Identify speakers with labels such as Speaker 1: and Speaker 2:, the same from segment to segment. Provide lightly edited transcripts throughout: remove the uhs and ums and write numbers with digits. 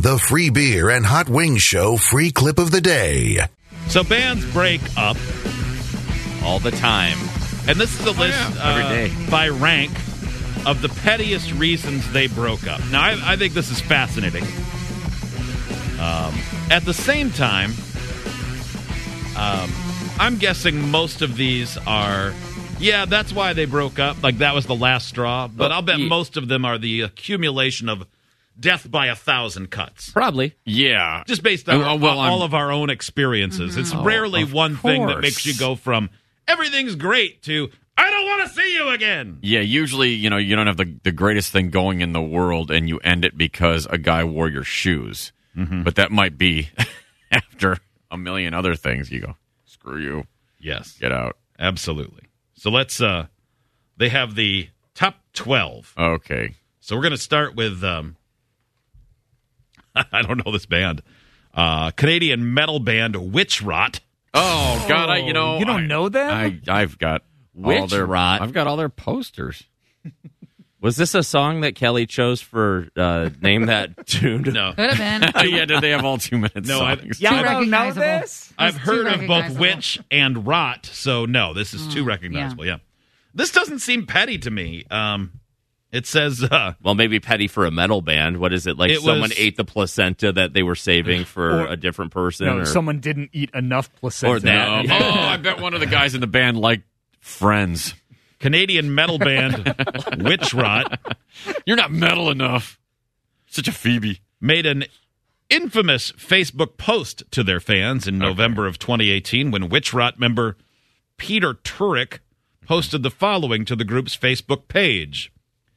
Speaker 1: the free beer and hot wings show free clip of the day.
Speaker 2: So bands break up
Speaker 3: all the time.
Speaker 2: And this is the list
Speaker 3: every day
Speaker 2: by rank of the pettiest reasons they broke up. Now, I think this is fascinating. At the same time, I'm guessing most of these are, that's why they broke up. Like, that was the last straw. But I'll bet most of them are the accumulation of death by 1,000 cuts.
Speaker 3: Probably.
Speaker 4: Yeah.
Speaker 2: Just based on all of our own experiences. Mm-hmm. It's rarely one thing that makes you go from everything's great to I don't want to see you again.
Speaker 4: Yeah, usually, you don't have the greatest thing going in the world and you end it because a guy wore your shoes. Mm-hmm. But that might be after a million other things. You go, screw you.
Speaker 2: Yes.
Speaker 4: Get out.
Speaker 2: Absolutely. So let's, they have the top 12.
Speaker 4: Okay.
Speaker 2: So we're going to start with, I don't know this band, Canadian metal band Witch Rot.
Speaker 4: Oh, God,
Speaker 5: you don't know them?
Speaker 4: I've got
Speaker 3: Witch Rot.
Speaker 4: I've got all their posters.
Speaker 3: Was this a song that Kelly chose for Name That Tune?
Speaker 2: No.
Speaker 6: Could have been.
Speaker 4: Yeah, did they have all 2 minutes?
Speaker 2: No,
Speaker 4: songs?
Speaker 5: I don't know this.
Speaker 2: I've heard of both Witch and Rot, so no, this is too recognizable. Yeah. This doesn't seem petty to me. It says...
Speaker 3: well, maybe petty for a metal band. What is it? Like someone ate the placenta that they were saving for a different person?
Speaker 5: No,
Speaker 3: or
Speaker 5: someone didn't eat enough placenta.
Speaker 3: Or that.
Speaker 4: Oh, I bet one of the guys in the band liked Friends.
Speaker 2: Canadian metal band Witch Rot.
Speaker 4: You're not metal enough. Such a Phoebe.
Speaker 2: Made an infamous Facebook post to their fans in November of 2018 when Witch Rot member Peter Turek posted the following to the group's Facebook page.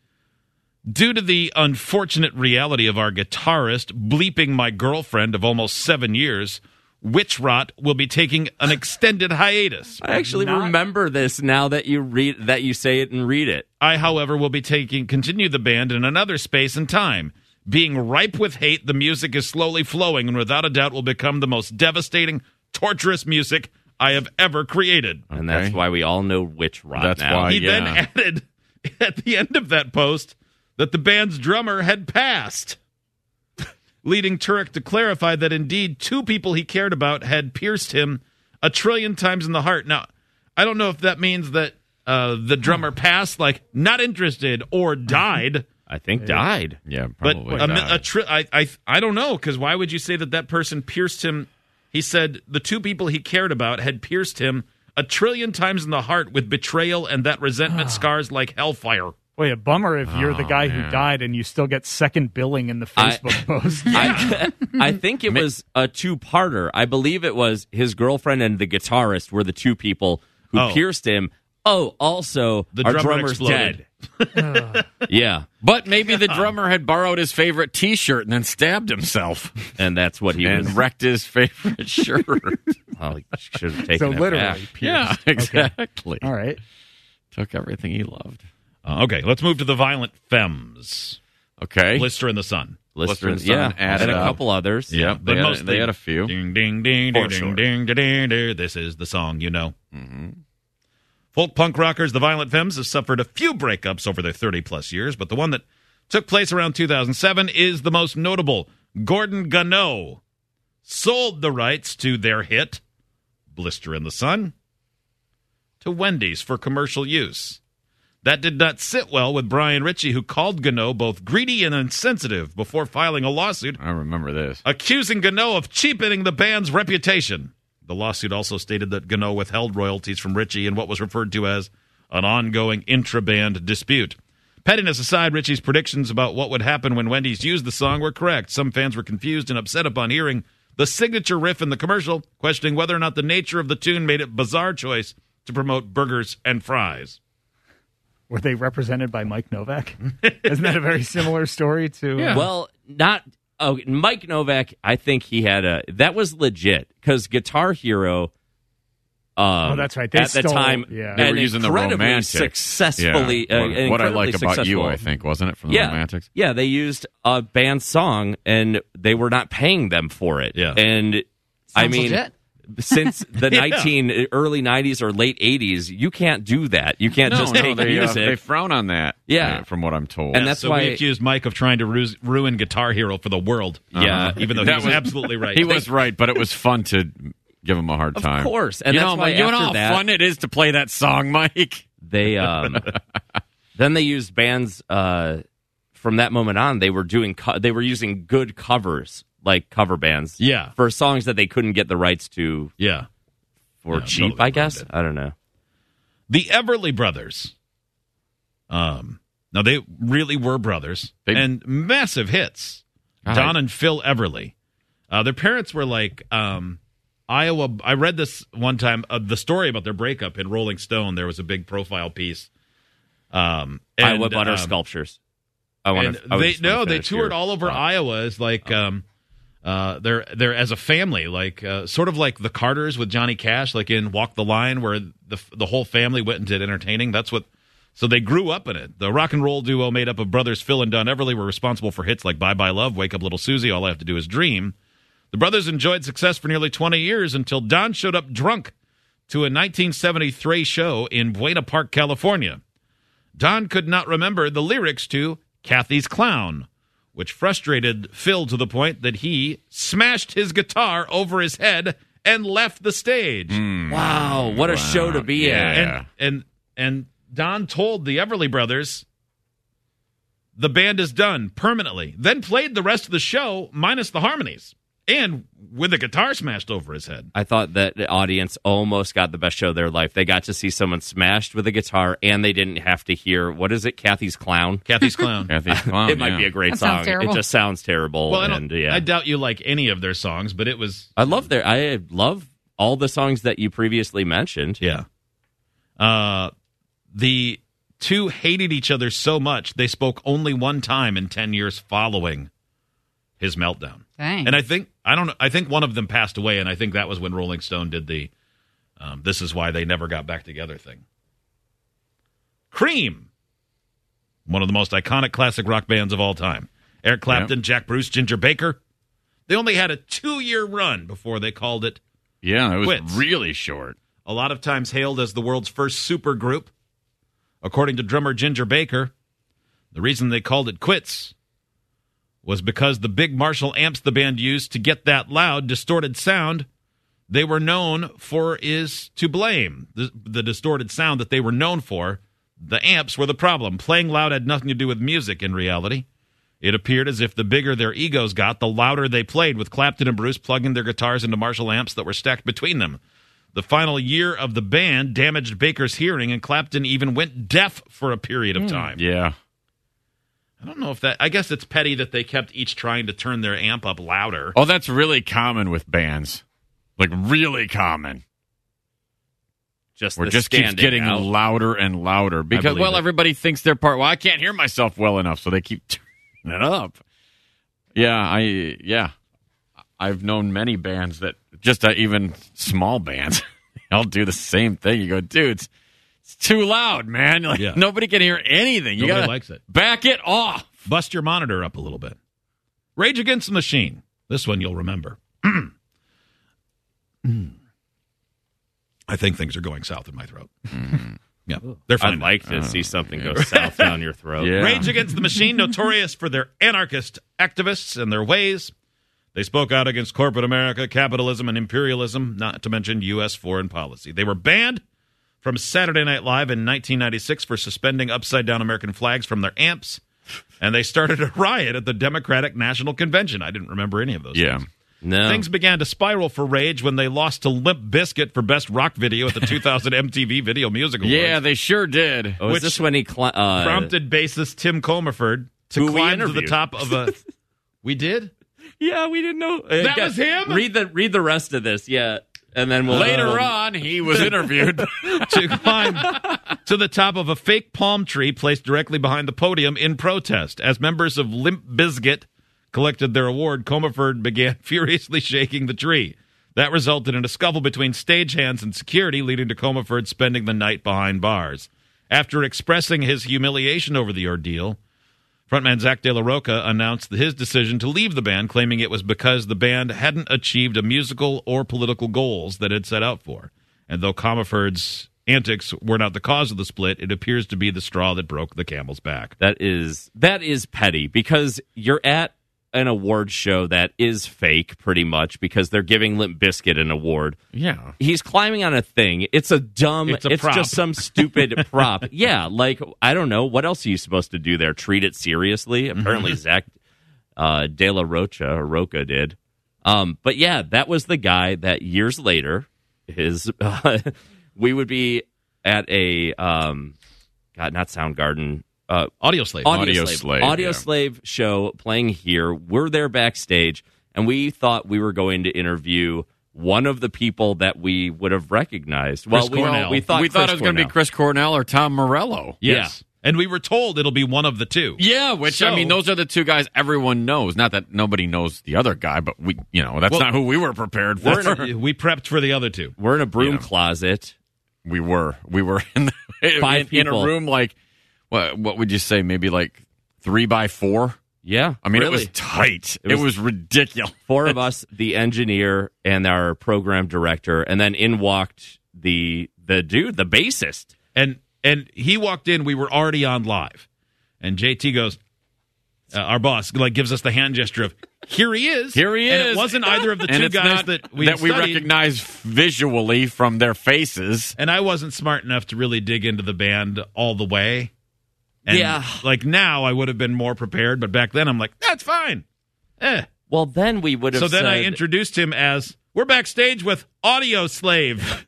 Speaker 2: Due to the unfortunate reality of our guitarist bleeping my girlfriend of almost 7 years, Witch Rot will be taking an extended hiatus.
Speaker 3: I actually remember this now that you say it and read it.
Speaker 2: I, however, will be continue the band in another space and time. Being ripe with hate, the music is slowly flowing and without a doubt will become the most devastating, torturous music I have ever created.
Speaker 3: And that's why we all know Witch Rot
Speaker 4: That's
Speaker 3: now.
Speaker 4: why,
Speaker 2: He then added at the end of that post that the band's drummer had passed, leading Turek to clarify that indeed 2 people he cared about had pierced him 1 trillion times in the heart. Now, I don't know if that means that the drummer passed, like not interested, or died.
Speaker 3: I think died.
Speaker 4: Yeah, probably
Speaker 2: but
Speaker 4: died.
Speaker 2: I don't know, because why would you say that person pierced him? He said the 2 people he cared about had pierced him 1 trillion times in the heart with betrayal, and that resentment scars like hellfire.
Speaker 5: Wait, a bummer if you're the guy who died and you still get second billing in the Facebook post.
Speaker 3: I think it was a 2-parter. I believe it was his girlfriend and the guitarist were the 2 people who pierced him. Oh, also, our drummer's
Speaker 2: exploded.
Speaker 3: dead. Yeah.
Speaker 4: But maybe the drummer had borrowed his favorite T-shirt and then stabbed himself.
Speaker 3: And that's what he
Speaker 4: and wrecked his favorite shirt.
Speaker 3: Oh, he should have taken it
Speaker 5: literally
Speaker 3: back.
Speaker 5: pierced.
Speaker 4: Yeah, exactly.
Speaker 5: All right.
Speaker 4: Took everything he loved.
Speaker 2: Okay, let's move to the Violent Femmes.
Speaker 4: Okay.
Speaker 2: Blister in the Sun.
Speaker 4: Blister in the Sun.
Speaker 3: Yeah,
Speaker 4: Added
Speaker 3: and a
Speaker 4: up.
Speaker 3: couple others.
Speaker 4: Yeah, they had a few.
Speaker 2: Ding, ding, ding,
Speaker 4: For
Speaker 2: ding,
Speaker 4: sure.
Speaker 2: ding, ding, ding, ding. This is the song you know. Mm-hmm. Folk punk rockers, the Violent Femmes, have suffered a few breakups over their 30-plus years, but the one that took place around 2007 is the most notable. Gordon Gano sold the rights to their hit, Blister in the Sun, to Wendy's for commercial use. That did not sit well with Brian Ritchie, who called Gano both greedy and insensitive before filing a lawsuit
Speaker 4: I remember this.
Speaker 2: accusing Gano of cheapening the band's reputation. The lawsuit also stated that Gano withheld royalties from Ritchie in what was referred to as an ongoing intra-band dispute. Pettiness aside, Ritchie's predictions about what would happen when Wendy's used the song were correct. Some fans were confused and upset upon hearing the signature riff in the commercial, questioning whether or not the nature of the tune made it a bizarre choice to promote burgers and fries.
Speaker 5: Were they represented by Mike Novak? Isn't that a very similar story to...
Speaker 3: Well, not... Oh, Mike Novak, I think he had that was legit, because Guitar Hero...
Speaker 5: that's right. They
Speaker 3: at the time,
Speaker 4: They were using the
Speaker 3: incredibly
Speaker 4: Romantics.
Speaker 3: successfully.
Speaker 4: Yeah. What I Like About You,
Speaker 3: successful.
Speaker 4: I think, wasn't it, from the Romantics?
Speaker 3: Yeah, they used a band song, and they were not paying them for it.
Speaker 2: Yeah.
Speaker 3: And I
Speaker 6: Sounds
Speaker 3: mean,
Speaker 6: legit.
Speaker 3: since the early 90s or late 80s, you can't do that. You can't just take music.
Speaker 4: They frown on that.
Speaker 3: Yeah.
Speaker 4: From what I'm told.
Speaker 3: And that's why
Speaker 2: we accused Mike of trying to ruin Guitar Hero for the world.
Speaker 3: Yeah.
Speaker 2: Even though he was absolutely right.
Speaker 4: He was right, but it was fun to give him a hard time.
Speaker 3: Of course. And that's why
Speaker 4: you know
Speaker 3: after
Speaker 4: how
Speaker 3: that,
Speaker 4: fun it is to play that song, Mike?
Speaker 3: They then they used bands from that moment on. They were using good covers, like cover bands, for songs that they couldn't get the rights to, for cheap. Totally I guess I don't know.
Speaker 2: The Everly Brothers. Now they really were brothers and massive hits. Don and Phil Everly. Their parents were like Iowa. I read this one time, the story about their breakup in Rolling Stone. There was a big profile piece.
Speaker 3: Iowa butter sculptures.
Speaker 2: They toured all over Iowa as like they're as a family, like sort of like the Carters with Johnny Cash, like in Walk the Line, where the whole family went and did entertaining. So they grew up in it. The rock and roll duo made up of brothers Phil and Don Everly were responsible for hits like Bye Bye Love, Wake Up Little Susie, All I Have to Do Is Dream. The brothers enjoyed success for nearly 20 years until Don showed up drunk to a 1973 show in Buena Park, California. Don could not remember the lyrics to Kathy's Clown, which frustrated Phil to the point that he smashed his guitar over his head and left the stage.
Speaker 3: Wow, what a show to be at.
Speaker 2: And Don told the Everly Brothers the band is done permanently, then played the rest of the show minus the harmonies and with the guitar smashed over his head.
Speaker 3: I thought that the audience almost got the best show of their life. They got to see someone smashed with a guitar, and they didn't have to hear, what is it, Kathy's Clown?
Speaker 2: Kathy's Clown.
Speaker 4: Kathy's Clown,
Speaker 3: It might be a great
Speaker 6: that
Speaker 3: song.
Speaker 6: It
Speaker 3: just sounds terrible.
Speaker 2: Well, I doubt you like any of their songs, but it was...
Speaker 3: I love all the songs that you previously mentioned.
Speaker 2: Yeah. The two hated each other so much, they spoke only one time in 10 years following his meltdown.
Speaker 6: Dang.
Speaker 2: And I think one of them passed away, and I think that was when Rolling Stone did the This Is Why They Never Got Back Together thing. Cream, one of the most iconic classic rock bands of all time. Eric Clapton, Jack Bruce, Ginger Baker. They only had a 2-year run before they called it
Speaker 4: Yeah, it was
Speaker 2: quits.
Speaker 4: really short.
Speaker 2: A lot of times hailed as the world's first supergroup. According to drummer Ginger Baker, the reason they called it quits was because the big Marshall amps the band used to get that loud, distorted sound they were known for is to blame. The distorted sound that they were known for, the amps were the problem. Playing loud had nothing to do with music in reality. It appeared as if the bigger their egos got, the louder they played, with Clapton and Bruce plugging their guitars into Marshall amps that were stacked between them. The final year of the band damaged Baker's hearing, and Clapton even went deaf for a period of time.
Speaker 4: Yeah.
Speaker 2: I don't know if that... I guess it's petty that they kept each trying to turn their amp up louder.
Speaker 4: Oh, that's really common with bands. Like, really common. Where it just keeps getting louder and louder. Because, everybody thinks they're part... Well, I can't hear myself well enough, so they keep turning it up. Yeah, I've known many bands that... Just even small bands. I'll do the same thing. You go, dude, it's too loud, man. Like, nobody can hear anything.
Speaker 2: Nobody likes it.
Speaker 4: Back it off.
Speaker 2: Bust your monitor up a little bit. Rage Against the Machine. This one you'll remember. I think things are going south in my throat. Yeah, they're fine.
Speaker 3: I'd like to see something go south down your throat.
Speaker 4: Yeah.
Speaker 2: Rage Against the Machine, notorious for their anarchist activists and their ways. They spoke out against corporate America, capitalism, and imperialism, not to mention U.S. foreign policy. They were banned from Saturday Night Live in 1996 for suspending upside-down American flags from their amps, and they started a riot at the Democratic National Convention. I didn't remember any of those things.
Speaker 3: No.
Speaker 2: Things began to spiral for Rage when they lost to Limp Bizkit for Best Rock Video at the 2000 MTV Video Music Awards.
Speaker 4: Yeah, they sure did.
Speaker 3: Was this when he...
Speaker 2: prompted bassist Tim Comerford to climb to the top of a... We did?
Speaker 3: Yeah, we didn't know.
Speaker 2: That was him?
Speaker 3: Read the rest of this, and then we'll...
Speaker 4: Later on, he was interviewed.
Speaker 2: To climb to the top of a fake palm tree placed directly behind the podium in protest. As members of Limp Bizkit collected their award, Comerford began furiously shaking the tree. That resulted in a scuffle between stagehands and security, leading to Comerford spending the night behind bars. After expressing his humiliation over the ordeal, Frontman Zach De La Rocha announced his decision to leave the band, claiming it was because the band hadn't achieved a musical or political goals that it set out for. And though Comerford's antics were not the cause of the split, it appears to be the straw that broke the camel's back.
Speaker 3: That is petty, because you're at an award show that is fake, pretty much, because they're giving Limp Bizkit an award.
Speaker 4: Yeah.
Speaker 3: He's climbing on a thing. It's
Speaker 2: prop.
Speaker 3: Just some stupid prop. Yeah, like, I don't know. What else are you supposed to do there? Treat it seriously? Apparently Zach De La Rocha did. But yeah, that was the guy that years later, we would be at a, not Soundgarden,
Speaker 2: Audio Slave.
Speaker 3: Audio Slave show playing here. We're there backstage, and we thought we were going to interview one of the people that we would have recognized.
Speaker 2: Chris Cornell.
Speaker 3: We thought
Speaker 4: it was going to be Chris Cornell or Tom Morello.
Speaker 2: Yes. Yeah. And we were told it'll be one of the two.
Speaker 4: Yeah, those are the two guys everyone knows. Not that nobody knows the other guy, but that's not who we were prepared for.
Speaker 2: We prepped for the other two.
Speaker 3: We're in a broom closet.
Speaker 4: We were in in a room like, what would you say? Maybe like 3x4?
Speaker 3: Yeah.
Speaker 4: I mean,
Speaker 3: really.
Speaker 4: It was tight. It was ridiculous.
Speaker 3: Four of us, the engineer and our program director, and then in walked the dude, the bassist.
Speaker 2: And he walked in, we were already on live. And JT goes, our boss, gives us the hand gesture of, here he is.
Speaker 4: Here he is.
Speaker 2: And it wasn't either of the two guys that we
Speaker 4: recognize visually from their faces.
Speaker 2: And I wasn't smart enough to really dig into the band all the way. And now I would have been more prepared, but back then I'm like, that's fine.
Speaker 3: Well, then we would have
Speaker 2: So then I introduced him as, we're backstage with Audio Slave.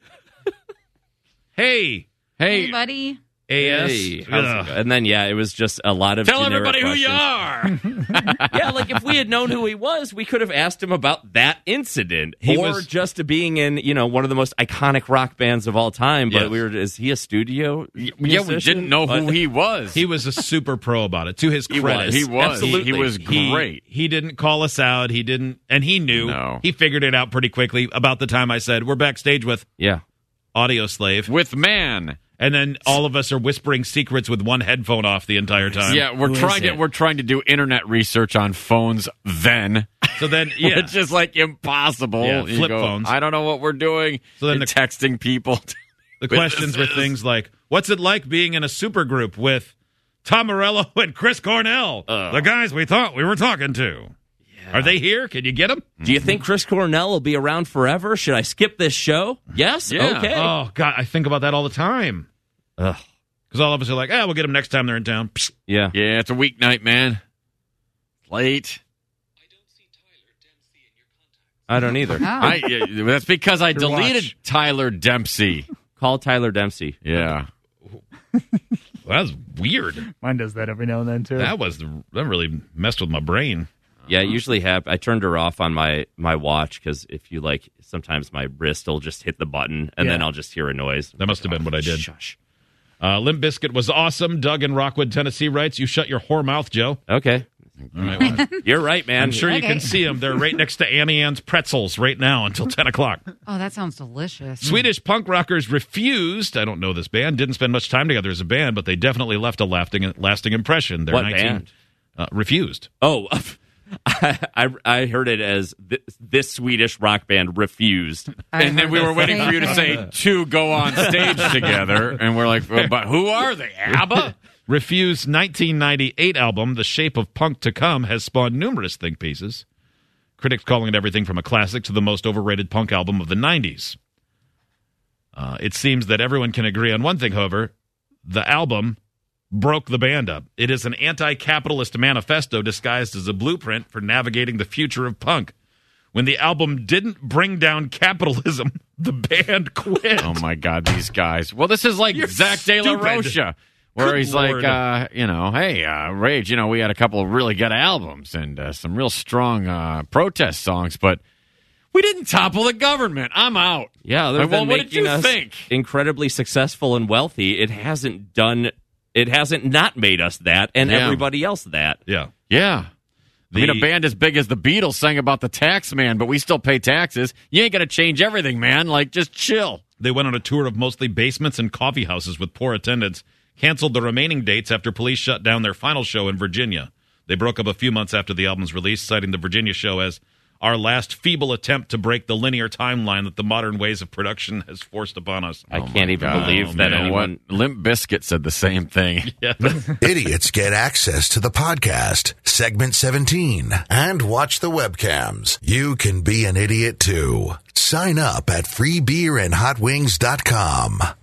Speaker 2: Hey,
Speaker 6: buddy.
Speaker 2: AS.
Speaker 3: Hey, and then, it was just a lot of
Speaker 4: Tell
Speaker 3: generic
Speaker 4: everybody
Speaker 3: questions.
Speaker 4: who you are.
Speaker 3: Yeah, like if we had known who he was, we could have asked him about that incident. Just being in, one of the most iconic rock bands of all time. But is he a studio musician?
Speaker 4: Yeah, we didn't know who he was.
Speaker 2: He was a super pro about it, to his credit.
Speaker 4: He was.
Speaker 3: Absolutely.
Speaker 4: He was great.
Speaker 2: He didn't call us out. He didn't, and he knew.
Speaker 4: No.
Speaker 2: He figured it out pretty quickly about the time I said, we're backstage with Audio Slave.
Speaker 4: With Man.
Speaker 2: And then all of us are whispering secrets with one headphone off the entire time.
Speaker 4: Yeah, we're trying to do internet research on phones then.
Speaker 2: So then,
Speaker 4: it's just like impossible.
Speaker 2: Yeah, flip phones.
Speaker 4: I don't know what we're doing. So then texting people.
Speaker 2: The questions were things like, what's it like being in a supergroup with Tom Morello and Chris Cornell? The guys we thought we were talking to. Yeah. Are they here? Can you get them?
Speaker 3: Do you think Chris Cornell will be around forever? Should I skip this show? Yes?
Speaker 4: Yeah.
Speaker 3: Okay.
Speaker 2: Oh, God, I think about that all the time. Because all of us are like, we'll get them next time they're in town. Psst.
Speaker 3: Yeah.
Speaker 4: Yeah, it's a weeknight, man. Late.
Speaker 6: I don't see Tyler Dempsey in your contacts.
Speaker 3: I don't either.
Speaker 4: That's because I deleted Tyler Dempsey.
Speaker 3: Call Tyler Dempsey.
Speaker 4: Yeah.
Speaker 2: Well, that was weird.
Speaker 5: Mine does that every now and then, too.
Speaker 2: That really messed with my brain.
Speaker 3: Yeah, I usually I turned her off on my watch because if you sometimes my wrist will just hit the button and then I'll just hear a noise.
Speaker 2: That must have been what I did.
Speaker 3: Shush.
Speaker 2: Limp Bizkit was awesome. Doug in Rockwood, Tennessee writes, you shut your whore mouth, Joe.
Speaker 3: Okay.
Speaker 2: All right, well,
Speaker 3: you're right, man.
Speaker 2: I'm sure you can see them. They're right next to Annie Ann's Pretzels right now until 10 o'clock.
Speaker 6: Oh, that sounds delicious.
Speaker 2: Swedish punk rockers Refused. I don't know this band. Didn't spend much time together as a band, but they definitely left a lasting impression.
Speaker 3: What band?
Speaker 2: Refused.
Speaker 3: Oh, I heard it as this Swedish rock band Refused.
Speaker 4: And then we were waiting for you to say to go on stage together. And we're like, but who are they? ABBA?
Speaker 2: Refused's 1998 album, The Shape of Punk to Come, has spawned numerous think pieces. Critics calling it everything from a classic to the most overrated punk album of the 90s. It seems that everyone can agree on one thing, however. The album broke the band up. It is an anti-capitalist manifesto disguised as a blueprint for navigating the future of punk. When the album didn't bring down capitalism, the band quit.
Speaker 4: Oh, my God, these guys. Well, this is like Zach De La Rocha, where he's
Speaker 2: Lord.
Speaker 4: like, hey, Rage, we had a couple of really good albums and some real strong protest songs, but we didn't topple the government. I'm out.
Speaker 3: Yeah, other than
Speaker 4: what did you
Speaker 3: us
Speaker 4: think?
Speaker 3: Incredibly successful and wealthy, it hasn't not made us that and everybody else that.
Speaker 2: Yeah.
Speaker 4: Yeah. A band as big as the Beatles sang about the tax man, but we still pay taxes. You ain't going to change everything, man. Just chill.
Speaker 2: They went on a tour of mostly basements and coffee houses with poor attendance, canceled the remaining dates after police shut down their final show in Virginia. They broke up a few months after the album's release, citing the Virginia show as our last feeble attempt to break the linear timeline that the modern ways of production has forced upon us.
Speaker 3: I can't even believe that anyone...
Speaker 4: Limp Bizkit said the same thing.
Speaker 2: Yeah.
Speaker 1: Idiots get access to the podcast, segment 17, and watch the webcams. You can be an idiot too. Sign up at freebeerandhotwings.com.